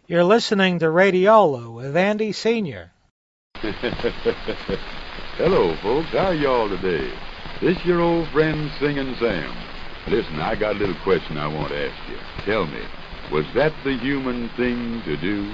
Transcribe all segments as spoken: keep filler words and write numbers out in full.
You're listening to Radiola with Andy Senior Hello, folks. How y'all today? This your old friend Singing Sam. Listen, I got a little question I want to ask you. Tell me, was that the human thing to do?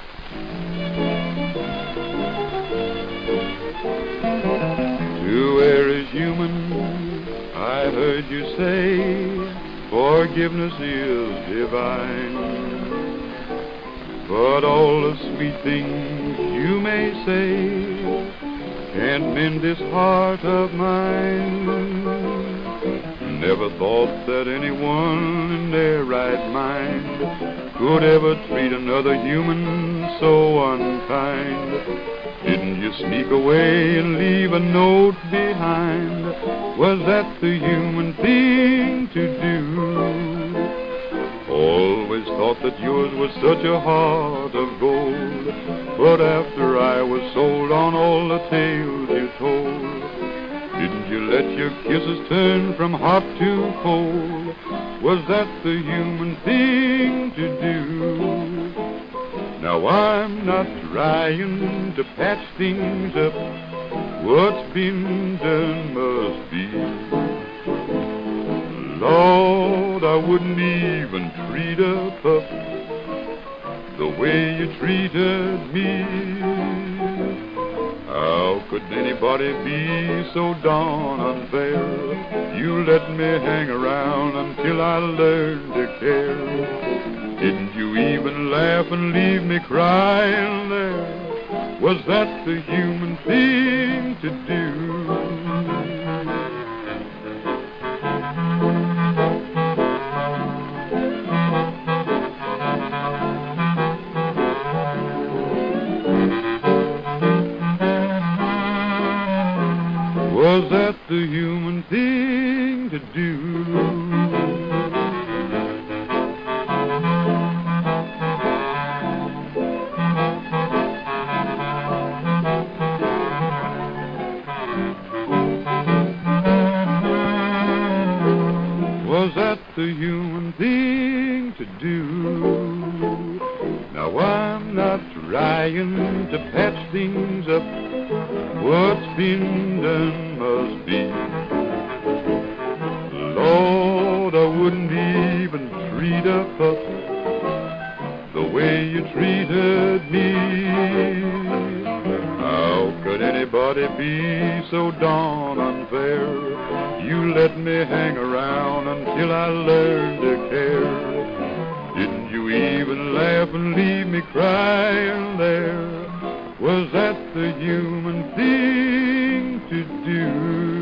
To err is human, I heard you say. Forgiveness is divine. But all the sweet things you may say can't mend this heart of mine. Never thought that anyone in their right mind could ever treat another human so unkind. Didn't you sneak away and leave a note behind? Was that the human thing to do? Always thought that yours was such a heart of gold, but after I was sold on all the tales you told, didn't you let your kisses turn from hot to cold? Was that the human thing to do? Now I'm not trying to patch things up. What's been done must be. Lord, I wouldn't even treat a pup the way you treated me. How could anybody be so darn unfair? You let me hang around until I learned to care. Didn't you even laugh and leave me crying there? Was that the human thing to do? Was that the human thing to do? Was that the human thing to do? Now I'm not trying to patch things up. What's been done must be. Lord, I wouldn't even treat a pup the way you treated me. How could anybody be so darn unfair? You let me hang around until I learned to care. Didn't you even laugh and leave me crying there? Was that the human thing to do?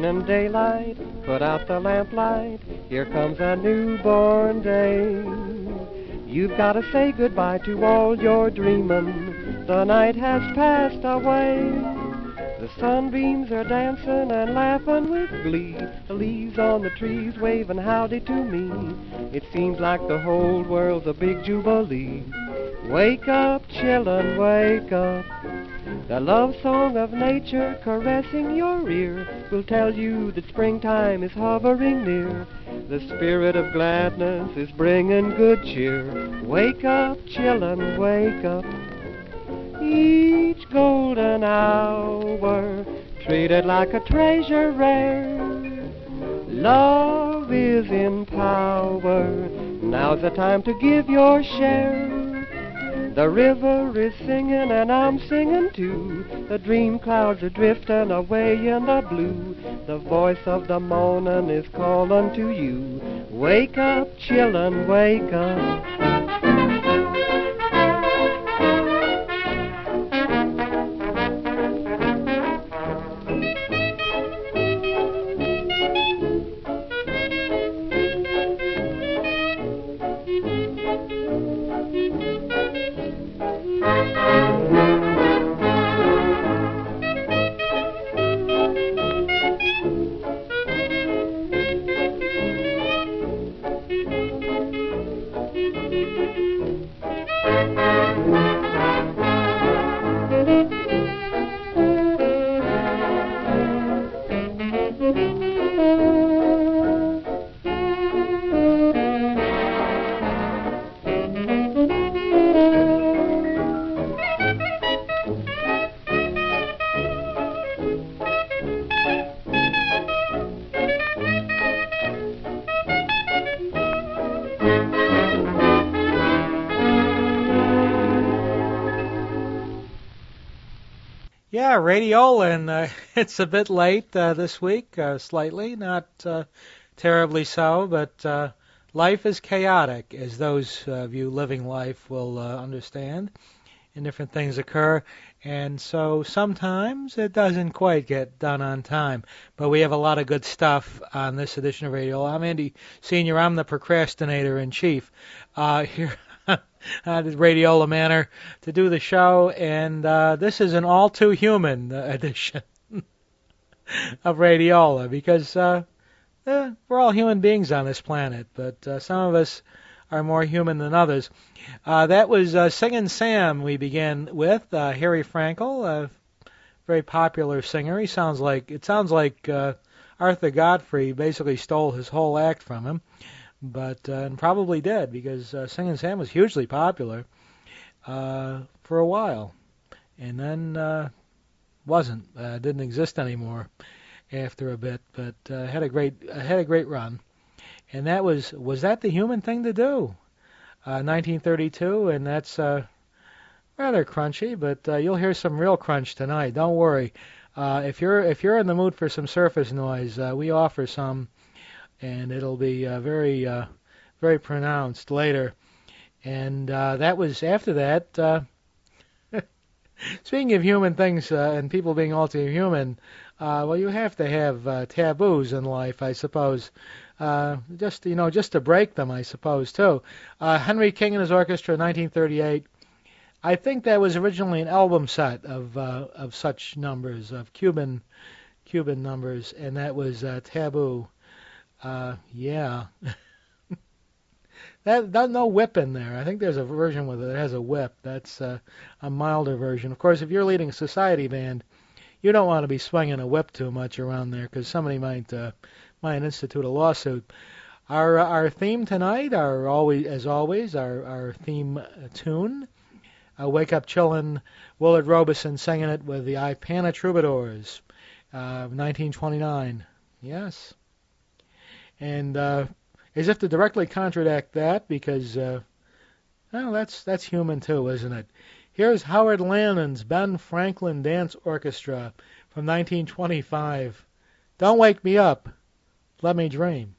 shining daylight, put out the lamplight, here comes a newborn day. You've got to say goodbye to all your dreamin', the night has passed away. The sunbeams are dancing and laughing with glee, the leaves on the trees waving howdy to me. It seems like the whole world's a big jubilee. Wake up, children, wake up. The love song of nature caressing your ear will tell you that springtime is hovering near. The spirit of gladness is bringing good cheer. Wake up, children, wake up. Each golden hour treated like a treasure rare. Love is in power. Now's the time to give your share. The river is singing and I'm singing too. The dream clouds are drifting away in the blue. The voice of the morning is calling to you. Wake up, children, wake up. Yeah, Radiola, and uh, it's a bit late uh, this week, uh, slightly, not uh, terribly so, but uh, life is chaotic, as those of you living life will uh, understand, and different things occur, and so sometimes it doesn't quite get done on time, but we have a lot of good stuff on this edition of Radiola. I'm Andy Senior, I'm the procrastinator-in-chief uh, here at Radiola Manor to do the show, and uh, this is an all-too-human uh, edition of Radiola, because uh, eh, we're all human beings on this planet, but uh, some of us are more human than others. Uh, that was uh, Singin' Sam we began with, uh, Harry Frankel, a very popular singer. He sounds like, it sounds like uh, Arthur Godfrey basically stole his whole act from him. But uh, and probably did, because uh, Singin' Sam was hugely popular uh, for a while, and then uh, wasn't, uh, didn't exist anymore after a bit. But uh, had a great uh, had a great run, and that was was that the human thing to do? Uh, nineteen thirty-two, and that's uh, rather crunchy, but uh, you'll hear some real crunch tonight. Don't worry. Uh, if you're if you're in the mood for some surface noise, uh, we offer some. And it'll be uh, very, uh, very pronounced later. And uh, that was after that. Uh, speaking of human things uh, and people being all too human, uh, well, you have to have uh, taboos in life, I suppose. Uh, just you know, just to break them, I suppose too. Uh, Henry King and his orchestra, nineteen thirty-eight. I think that was originally an album set of uh, of such numbers, of Cuban Cuban numbers, and that was uh, Taboo. Uh, yeah. that, that no whip in there. I think there's a version with it that has a whip. That's uh, a milder version. Of course, if you're leading a society band, you don't want to be swinging a whip too much around there, because somebody might uh, might institute a lawsuit. Our our theme tonight, our always as always, our our theme tune, uh, "Wake Up Chillin'," Willard Robeson singing it with the Ipana Troubadours, uh, nineteen twenty-nine. Yes. And uh, as if to directly contradict that, because, uh, well, that's that's human too, isn't it? Here's Howard Lannon's Ben Franklin Dance Orchestra from nineteen twenty-five. Don't wake me up, let me dream.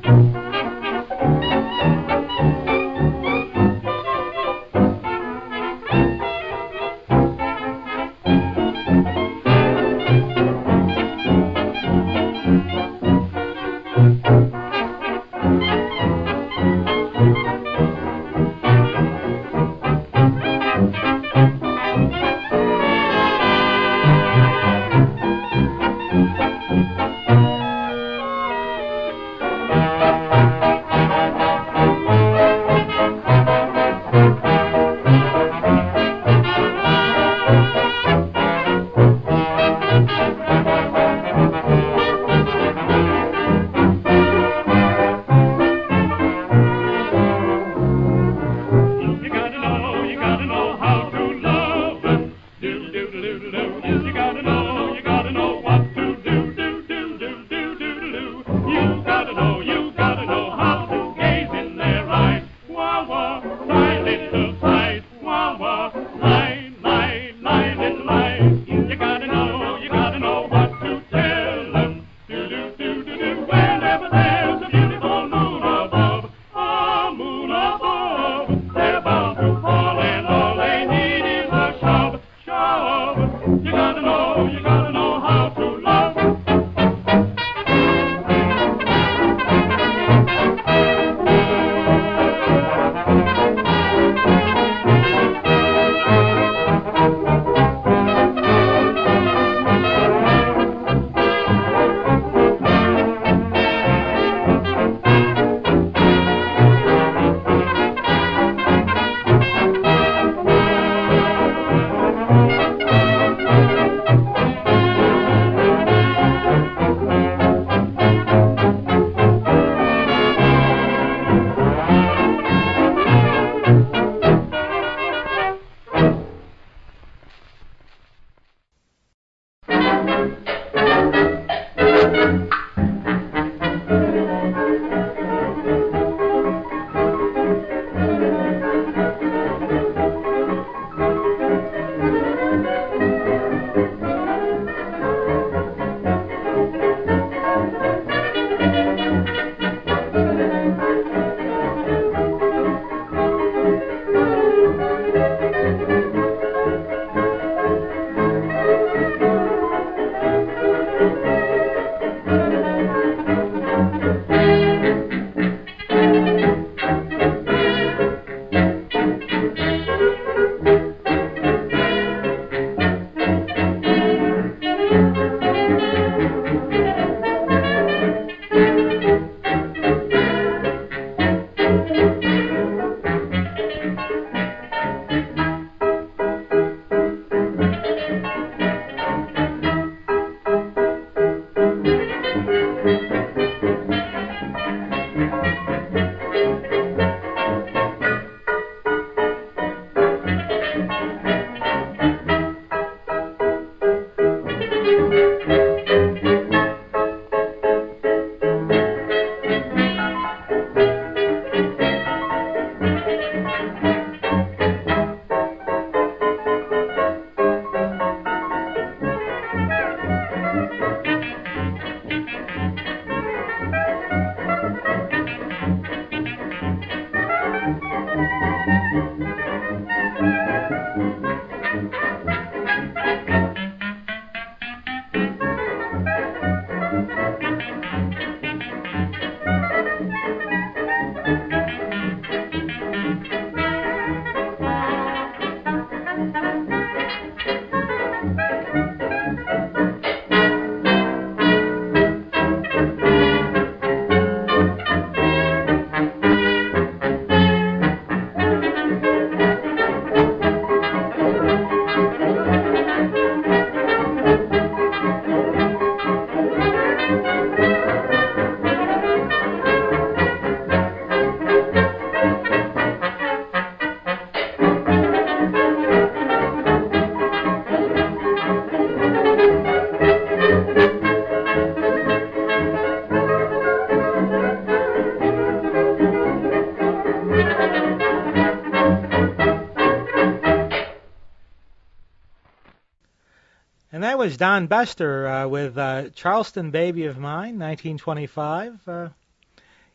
And that was Don Bester uh, with uh, Charleston Baby of Mine, nineteen twenty-five. Uh,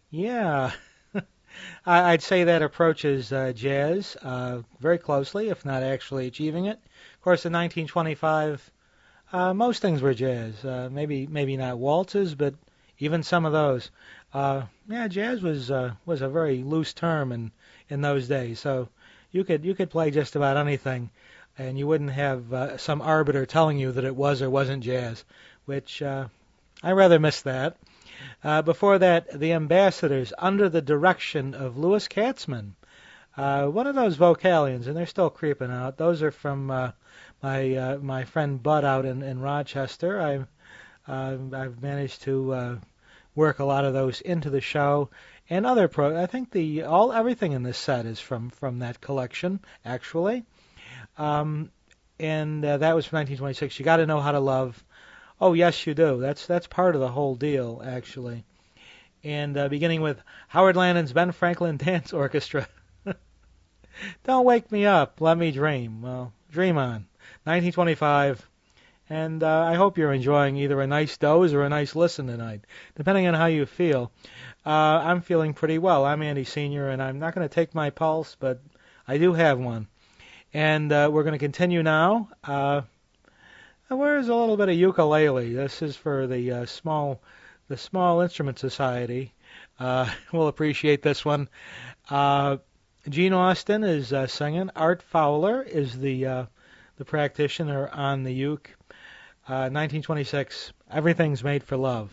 Yeah, I- I'd say that approaches uh, jazz uh, very closely, if not actually achieving it. Of course, in nineteen twenty-five, uh, most things were jazz. Uh, maybe maybe not waltzes, but even some of those. Uh, yeah, jazz was uh, was a very loose term in in those days. So you could you could play just about anything, and you wouldn't have uh, some arbiter telling you that it was or wasn't jazz, which uh, I rather miss that. Uh, before that, the Ambassadors, under the direction of Louis Katzman, uh, one of those vocalions, and they're still creeping out. Those are from uh, my uh, my friend Bud out in, in Rochester. I, uh, I've managed to uh, work a lot of those into the show, and other pro. I think the all everything in this set is from from that collection, actually. Um, and uh, that was from nineteen twenty-six. You got to know how to love. Oh yes, you do. That's that's part of the whole deal, actually. And uh, beginning with Howard Landon's Ben Franklin Dance Orchestra. Don't wake me up, let me dream. Well, dream on. nineteen twenty-five. And uh, I hope you're enjoying either a nice doze or a nice listen tonight, depending on how you feel. Uh, I'm feeling pretty well. I'm Andy Senior, and I'm not going to take my pulse, but I do have one. And uh, we're going to continue now. Uh, where's a little bit of ukulele? This is for the uh, small, the Small Instrument Society. Uh, we'll appreciate this one. Uh, Gene Austin is uh, singing. Art Fowler is the uh, the practitioner on the uke. Uh, nineteen twenty-six, Everything's Made for Love.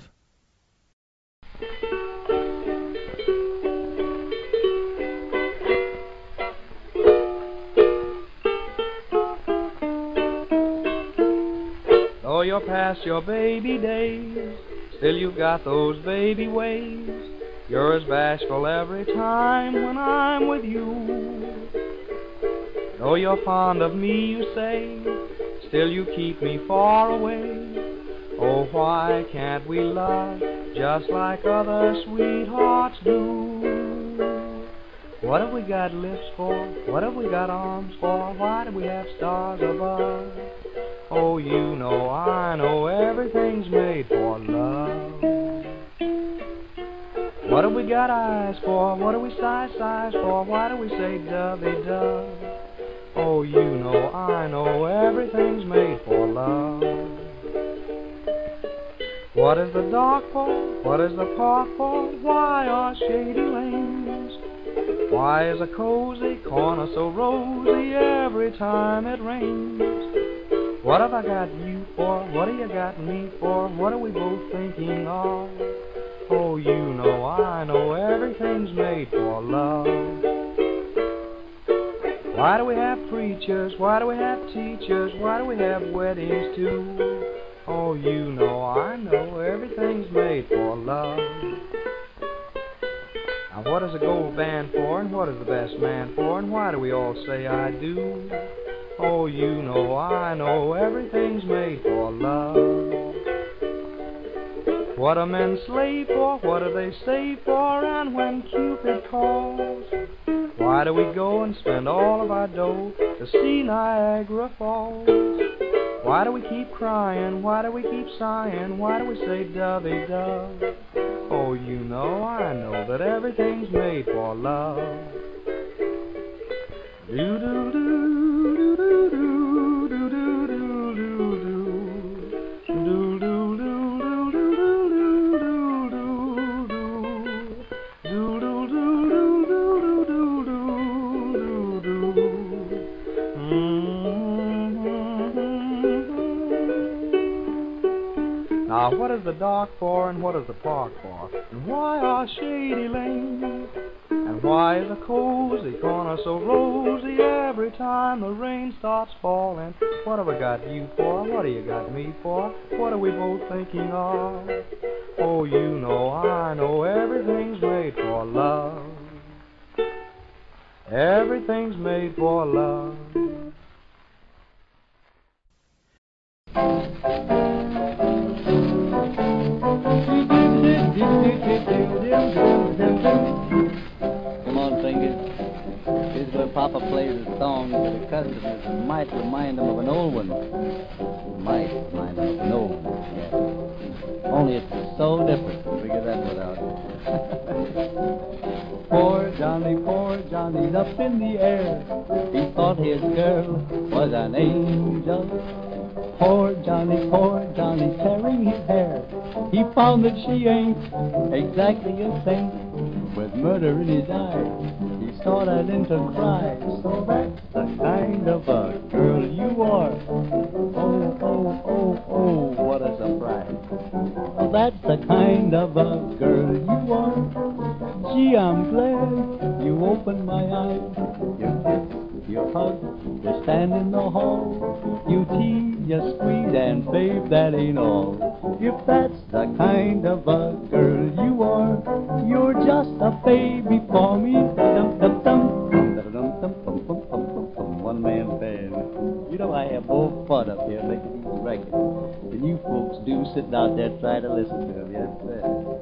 Though you're past your baby days, still you've got those baby ways. You're as bashful every time when I'm with you. Though you're fond of me, you say, still you keep me far away. Oh, why can't we love just like other sweethearts do? What have we got lips for? What have we got arms for? Why do we have stars above? Oh, you know, I know everything's made for love. What have we got eyes for? What do we sigh sighs for? Why do we say dovey-dove? Oh, you know, I know everything's made for love. What is the dark for? What is the park for? Why are shady lanes? Why is a cozy corner so rosy every time it rains? What have I got you for? What have you got me for? What are we both thinking of? Oh, you know, I know everything's made for love. Why do we have preachers? Why do we have teachers? Why do we have weddings too? Oh, you know, I know everything's made for love. Now, what is a gold band for, and what is the best man for, and why do we all say I do? Oh, you know, I know everything's made for love. What are men slave for? What do they save for? And when Cupid calls, why do we go and spend all of our dough to see Niagara Falls? Why do we keep crying? Why do we keep sighing? Why do we say dovey-dove? Oh, you know, I know that everything's made for love. Now, what is the dark for, and what is the park for? And why are shady lanes? And why is a cozy corner so rosy every time the rain starts falling? What have I got you for? What have you got me for? What are we both thinking of? Oh, you know, I know everything's made for love. Everything's made for love. Come on, Fingers. Here's where Papa plays a song to the customers and might remind them of an old one. Might remind them of an old one, yeah. only it's so different. Figure that one out. Poor Johnny, poor Johnny's up in the air. He thought his girl was an angel. Poor Johnny, poor Johnny, tearing his hair. He found that she ain't exactly a saint. With murder in his eyes, he started in to cry. So that's the kind of a girl you are. Oh, oh, oh, oh, what a surprise. Well, that's the kind of a girl you are. Gee, I'm glad you opened my eyes. You kiss, you hug, you stand in the hall. You tease, you squeeze, and babe, that ain't all. If that's the kind of a girl you are, you're just a baby for me. Dum dum dum dum dum dum dum dum dum dum. One man band. You know I have more fun up here making these records than you folks do sitting out there trying to listen to them. Yes, sir.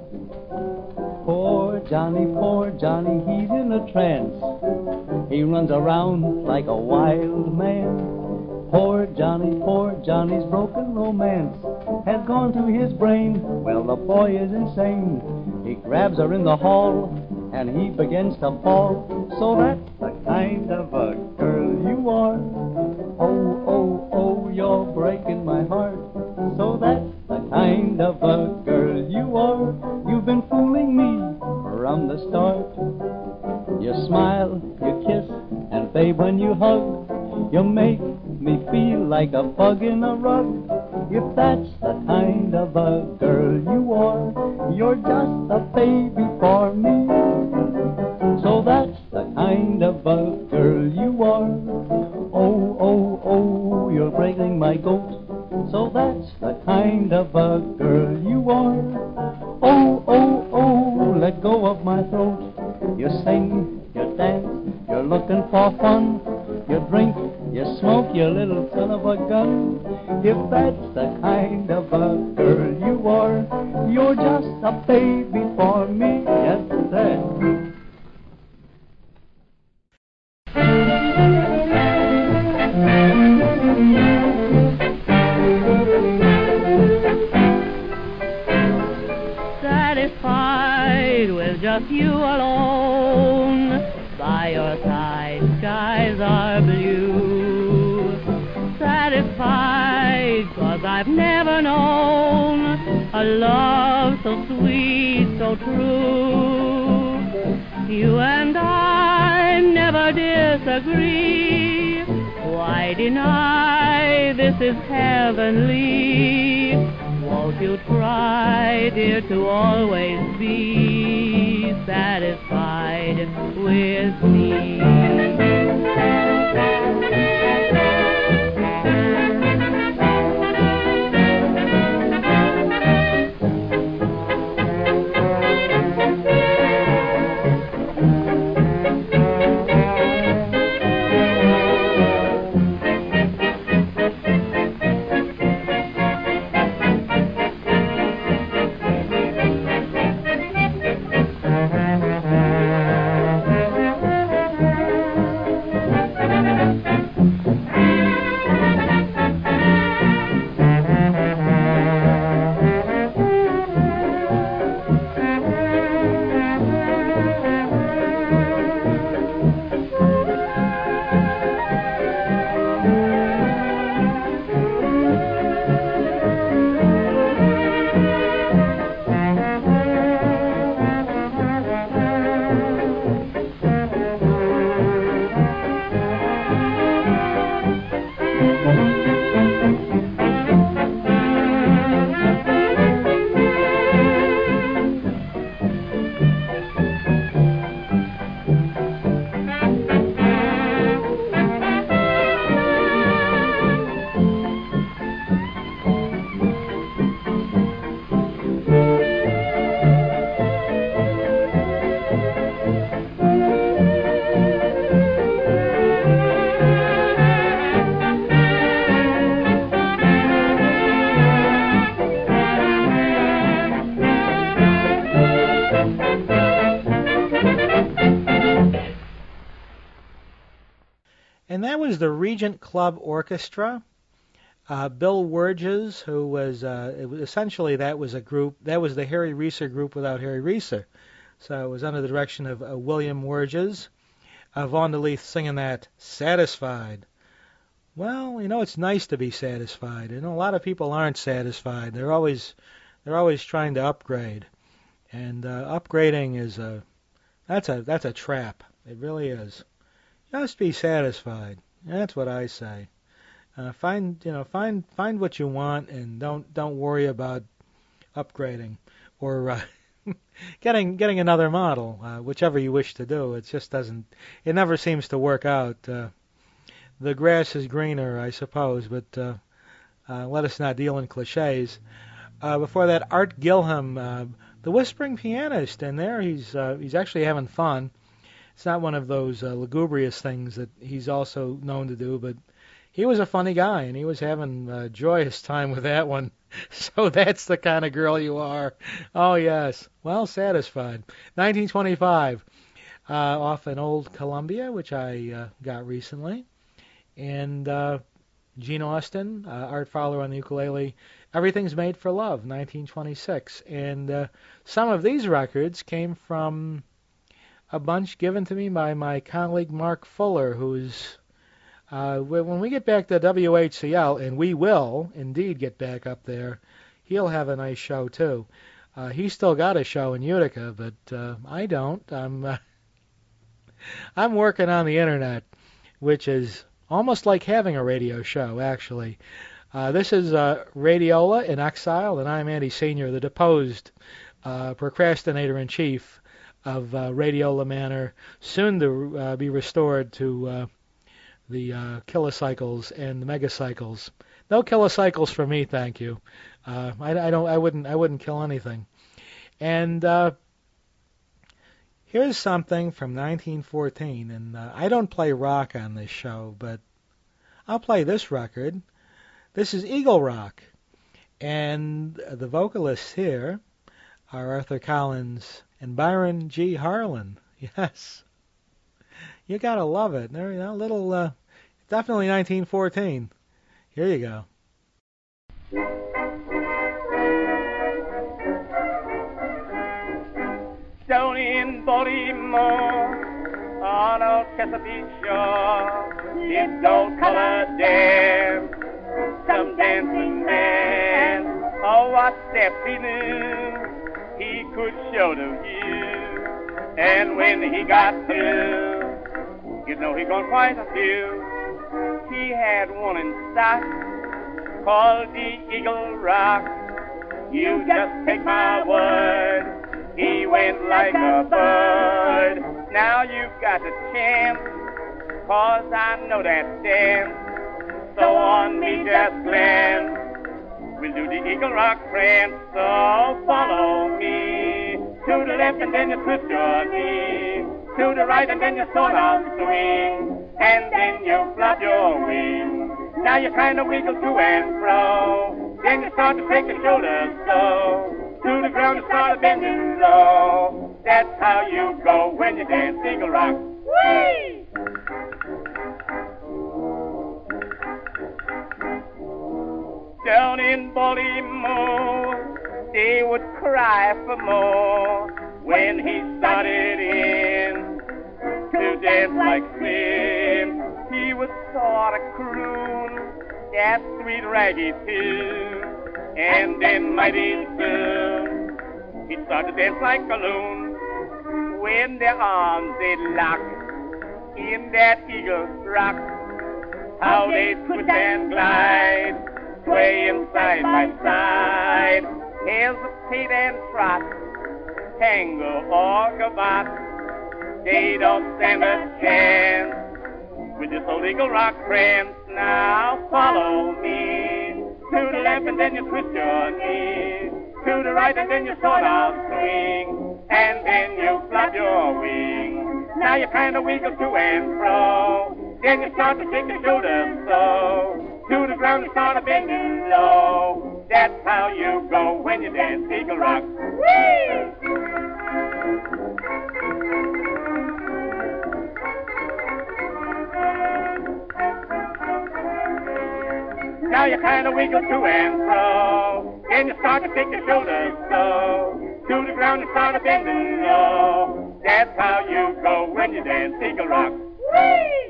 Poor Johnny, poor Johnny, he's in a trance. He runs around like a wild man. Poor Johnny, poor Johnny's broken romance has gone to his brain. Well, the boy is insane. He grabs her in the hall and he begins to fall. So that's the kind of a girl you are. Oh, oh, oh, you're breaking my heart. So that's the kind of a girl you are. You've been fooling me from the start. You smile, you kiss, and babe, when you hug, you make me feel like a bug in a rug. If that's the kind of a girl you are, you're just a baby for me. So that's the kind of a girl you are. Oh, oh, oh, you're breaking my goat. So that's the kind of a girl you are. Oh, oh, oh, let go of my throat. You sing, you dance, you're looking for fun. You drink, you smoke, you little son of a gun. If that's the kind of a girl you are, you're just a baby for me. Yes, sir. Satisfied with just you alone, by your side skies are blue. Satisfied 'cause I've never known a love so sweet, so true. You and I never disagree. Why deny this is heavenly? Won't you try, dear, to always be satisfied with me? And that was the Regent Club Orchestra. Uh, Bill Wurges, who was, uh, it was essentially that was a group, that was the Harry Reeser group without Harry Reeser. So it was under the direction of uh, William Wurges. Uh, Vaughn de Leith singing that, Satisfied. Well, you know, it's nice to be satisfied. You know, a lot of people aren't satisfied. They're always, they're always trying to upgrade. And uh, upgrading is a, that's a, that's a trap. It really is. Just be satisfied. That's what I say. Uh, find, you know, find, find what you want, and don't, don't worry about upgrading or uh, getting, getting another model, uh, whichever you wish to do. It just doesn't, it never seems to work out. Uh, the grass is greener, I suppose, but uh, uh, let us not deal in cliches. Uh, before that, Art Gilham, uh, the whispering pianist, and there he's, uh, he's actually having fun. It's not one of those uh, lugubrious things that he's also known to do, but he was a funny guy, and he was having a joyous time with that one. So that's the kind of girl you are. Oh, yes. Well, satisfied. nineteen twenty-five, uh, off an old Columbia, which I uh, got recently. And uh, Gene Austin, uh, Art Fowler on the ukulele, Everything's Made for Love, nineteen twenty-six. And uh, some of these records came from a bunch given to me by my colleague Mark Fuller, who's Uh, when we get back to W H C L, and we will indeed get back up there, he'll have a nice show too. Uh, he's still got a show in Utica, but uh, I don't. I'm uh, I'm working on the internet, which is almost like having a radio show, actually. Uh, this is uh, Radiola in Exile, and I'm Andy Senior, the deposed uh, procrastinator-in-chief of uh, Radiola Manor, soon to uh, be restored to Uh, the uh, kilocycles and the megacycles. No kilocycles for me, thank you. Uh, I, I don't. I wouldn't. I wouldn't kill anything. And uh, here's something from nineteen fourteen. And uh, I don't play rock on this show, but I'll play this record. This is Eagle Rock, and the vocalists here are Arthur Collins and Byron G. Harlan. Yes. You gotta love it. There, you know, little, uh, definitely nineteen fourteen. Here you go. Down in Baltimore, on old Chesapeake shore, this old color dance, some dancing man, oh what steps he knew, he could show to you, and when he got through, you know he gone quite a few. He had one in stock called the Eagle Rock. You just take my word, he went like a bird. Now you've got a chance, cause I know that dance. So on me just glance, we'll do the Eagle Rock prance. So follow me to the left and then you twist your knee, to the right and then you sort of swing, and then you flop your wings. Now you kind of wiggle to and fro, then you start to take your shoulders so, to the ground you start bending low. That's how you go when you dance Eagle Rock. Whee! Down in Baltimore, they would cry for more when he started in to dance like sin. He would sort of croon that sweet raggy tune, and then mighty soon he'd start to dance like a loon. When their arms they'd lock in that Eagle Rock, how they twist and glide, swaying side by side, hesitate and trot, tango or gavotte, they don't stand a chance with this old Eagle Rock prance. Now follow me to the left and then you twist your knee, to the right and then you sort of swing, and then you flap your wings. Now you kind of wiggle to and fro, then you start to shake your shoulders so, to the ground you start to bending low. That's how you go when you dance Eagle Rock. Whee! Now how you kind of wiggle to and fro. Then you start to take your shoulders slow to the ground and start to bending low. That's how you go when you dance Eagle Rock. Whee!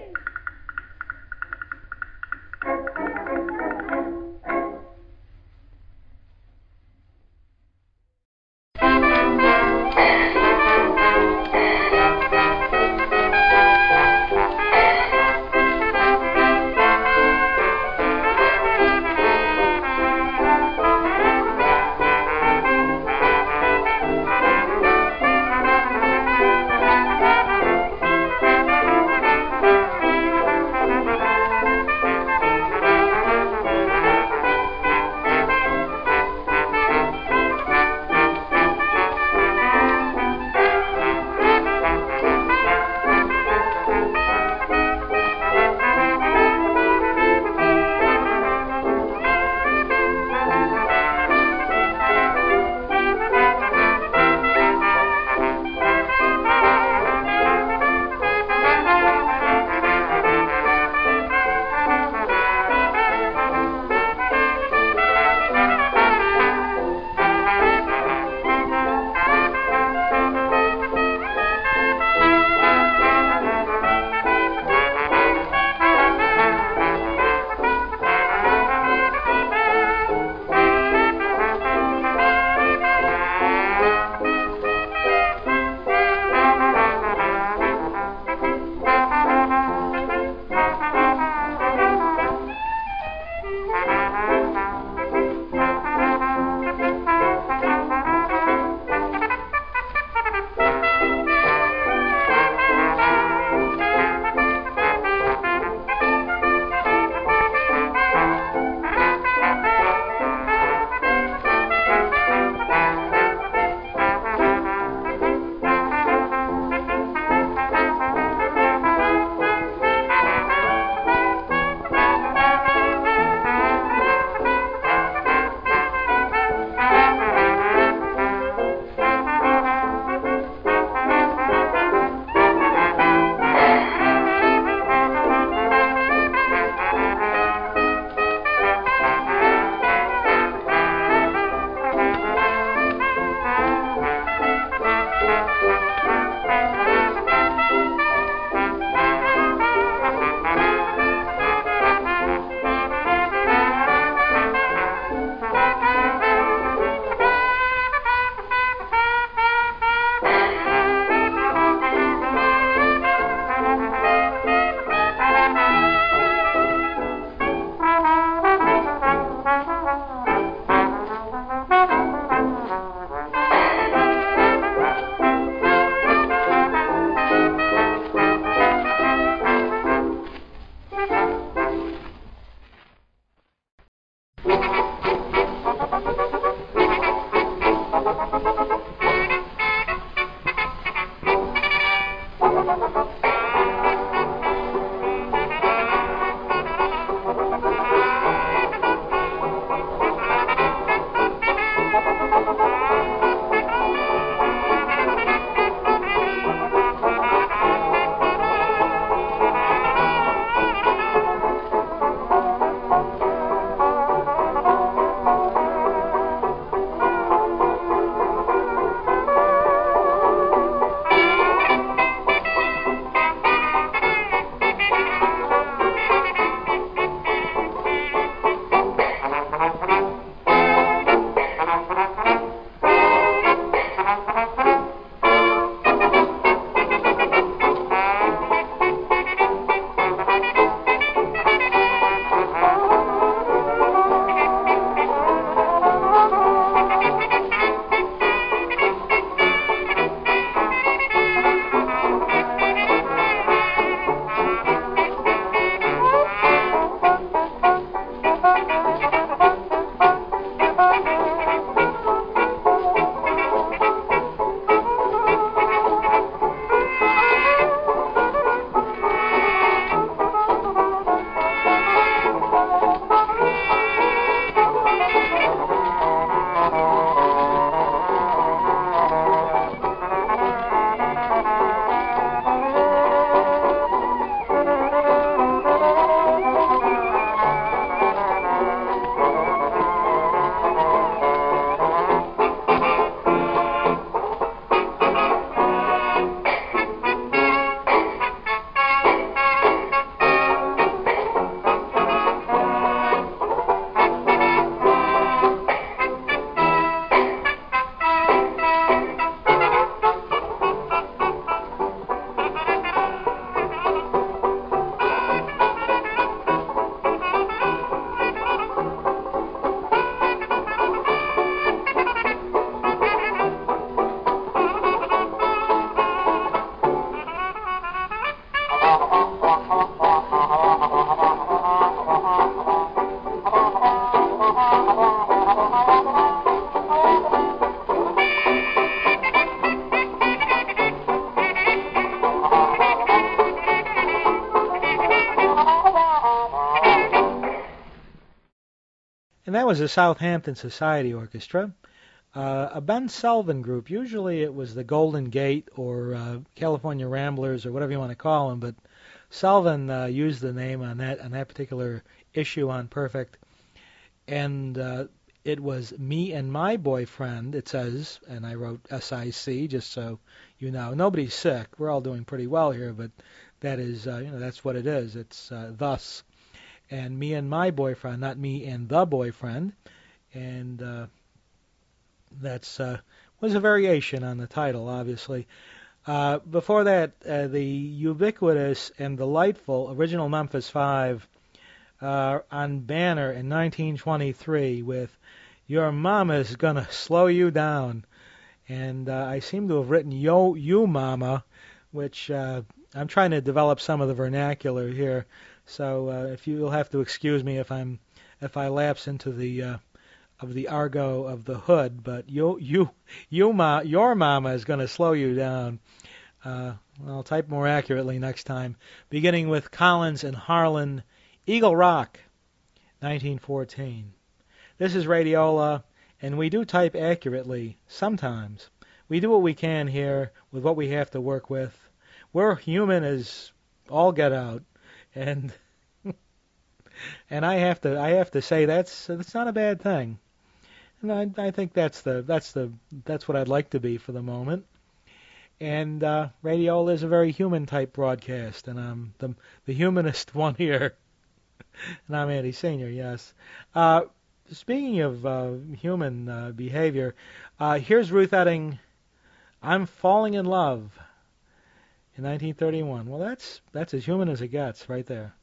And that was the Southampton Society Orchestra, uh, a Ben Sullivan group. Usually it was the Golden Gate or uh, California Ramblers or whatever you want to call them, but Sullivan uh, used the name on that on that particular issue on Perfect. And uh, it was Me and My Boyfriend, it says, and I wrote S I C just so you know. Nobody's sick. We're all doing pretty well here, but that is, uh, you know, that's what it is. It's uh, thus. And Me and My Boyfriend, not Me and the Boyfriend. And uh, that's uh, was a variation on the title, obviously. Uh, before that, uh, the ubiquitous and delightful original Memphis Five uh, on Banner in nineteen twenty-three with Your Mama's Gonna Slow You Down. And uh, I seem to have written Yo You Mama, which uh, I'm trying to develop some of the vernacular here. So uh, if you'll have to excuse me if I'm if I lapse into the uh, of the argot of the hood, but you you you ma your mama is going to slow you down. Uh, I'll type more accurately next time. Beginning with Collins and Harlan, Eagle Rock, nineteen fourteen. This is Radiola, and we do type accurately sometimes. We do what we can here with what we have to work with. We're human as all get out. And and I have to I have to say that's that's not a bad thing, and I I think that's the that's the that's what I'd like to be for the moment. And uh, Radiola is a very human type broadcast, and I'm the the humanist one here, and I'm Andy Senior. Yes. Uh, speaking of uh, human uh, behavior, uh, here's Ruth Etting. I'm Falling in Love. In nineteen thirty-one. Well, that's that's as human as it gets, right there.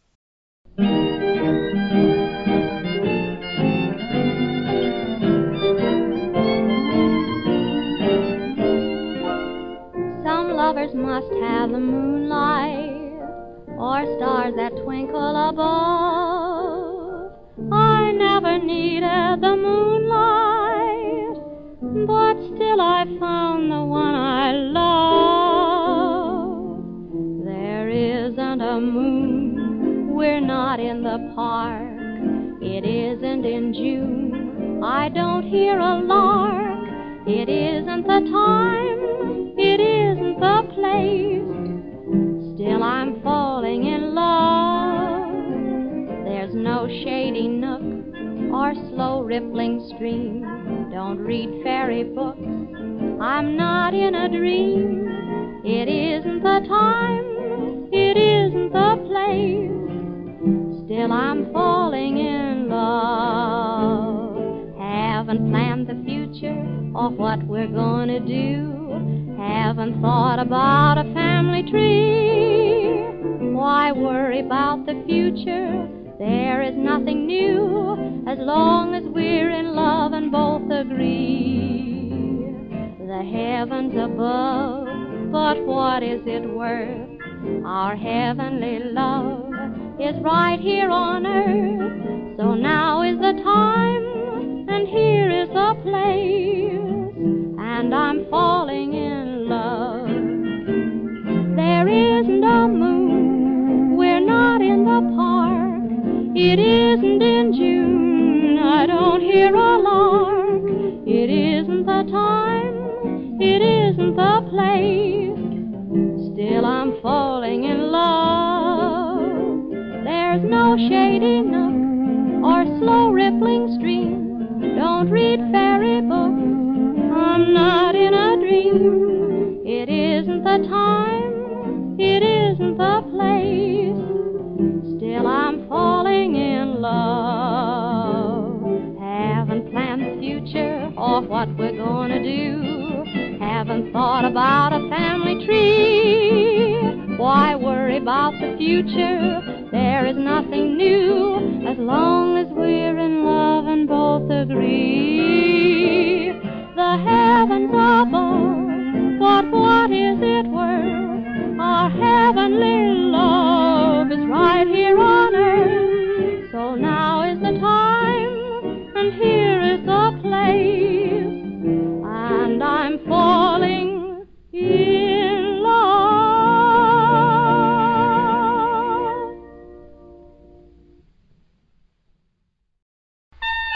Some lovers must have the moonlight or stars that twinkle above. I never needed the moonlight, but still I found the one I love. Isn't a moon, we're not in the park. It isn't in June, I don't hear a lark. It isn't the time, it isn't the place. Still I'm falling in love. There's no shady nook or slow rippling stream. Don't read fairy books, I'm not in a dream. It isn't the time, it isn't the place. Still I'm falling in love. Haven't planned the future or what we're gonna do. Haven't thought about a family tree. Why worry about the future? There is nothing new as long as we're in love and both agree. The heavens above, but what is it worth? Our heavenly love is right here on earth. So now is the time, and here is the place, and I'm falling in love. There isn't a moon, we're not in the park. It isn't in June, I don't hear a lark. It isn't the time, it isn't the place. Still I'm falling in love. There's no shady nook or slow rippling stream. Don't read fairy books, I'm not in a dream. It isn't the time, it isn't the place. Still I'm falling in love. Haven't planned the future or what we're gonna do. Haven't thought about a family tree. Why worry about the future? There is nothing new as long as we're in love and both agree. The heavens above, but what is it worth? Our heavenly love is right here on earth. So now is the time, and here is the place, and I'm falling in love.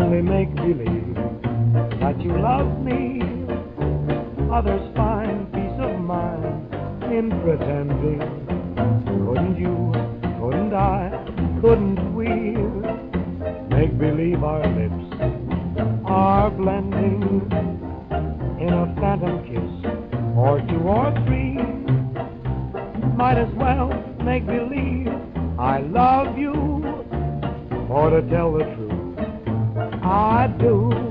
only make believe that you love me. Others find peace of mind in pretending. Couldn't you, couldn't I, couldn't we make believe our lips are blending in a phantom kiss or two or three? Might as well make believe I love you, or to tell the truth, I do.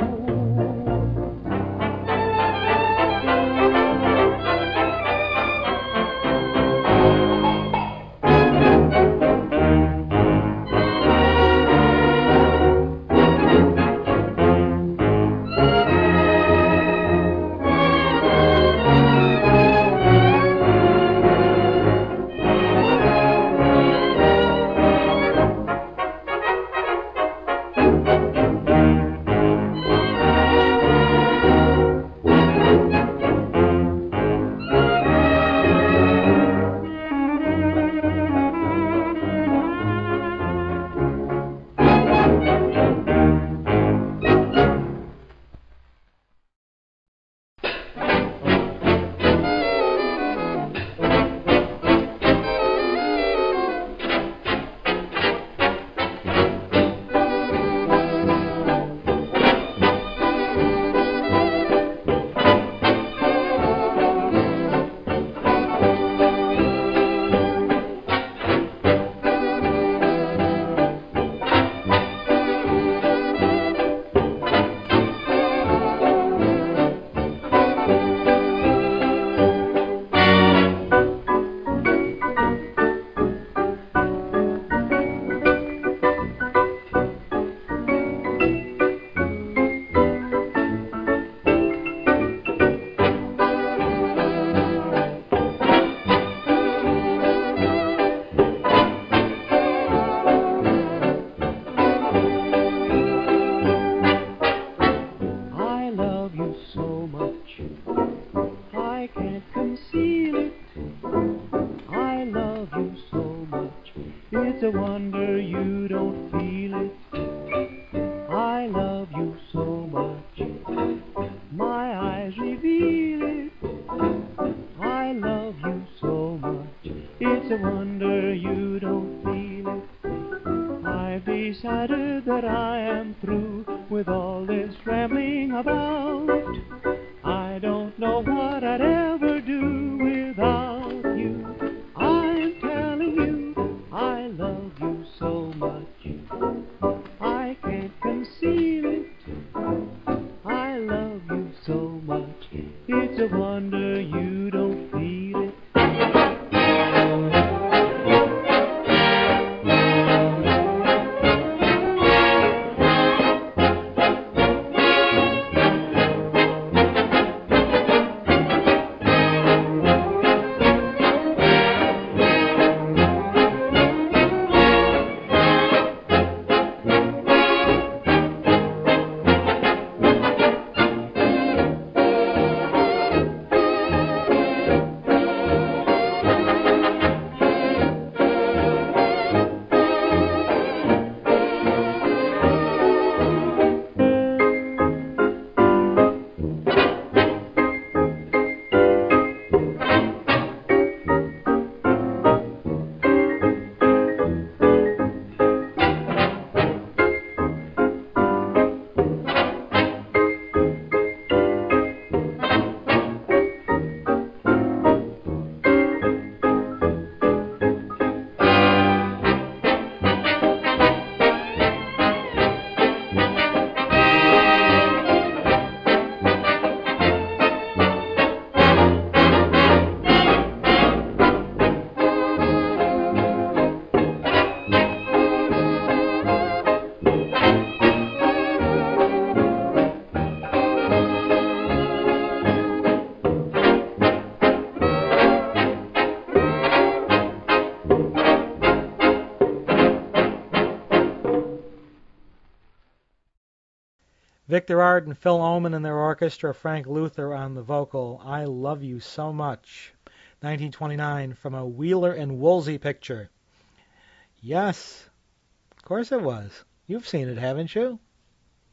Victor Ard and Phil Oman and their orchestra, Frank Luther on the vocal, I Love You So Much, nineteen twenty-nine, from a Wheeler and Woolsey picture. Yes, of course it was. You've seen it, haven't you?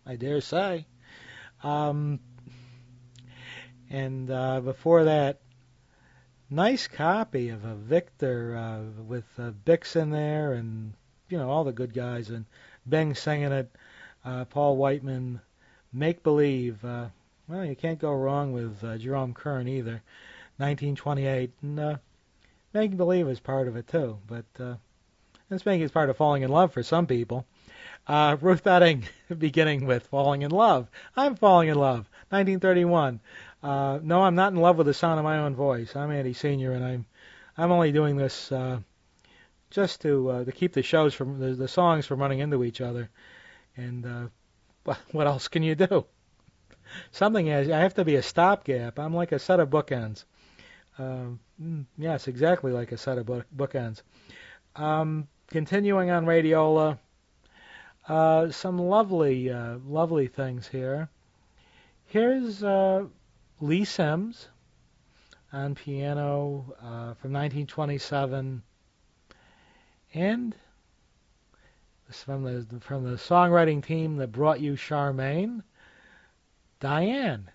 I dare say. Um, and uh, before that, nice copy of a Victor uh, with uh, Bix in there and, you know, all the good guys, and Bing singing it, uh, Paul Whiteman, Make Believe. Uh, well, you can't go wrong with uh, Jerome Kern either, nineteen twenty-eight. And uh, Make Believe is part of it too, but uh, this Make is part of Falling in Love for some people. Uh, Ruth Etting beginning with Falling in Love. I'm falling in love, nineteen thirty-one. Uh, no, I'm not in love with the sound of my own voice. I'm Andy Senior, and I'm I'm only doing this uh, just to uh, to keep the shows from the, the songs from running into each other. And uh, what else can you do? Something has I have to be a stopgap. I'm like a set of bookends. Um, yes, exactly like a set of book, bookends. Um, continuing on Radiola. Uh, some lovely, uh, lovely things here. Here's uh, Lee Sims on piano uh, from nineteen twenty-seven, and this from the from the songwriting team that brought you Charmaine, Diane.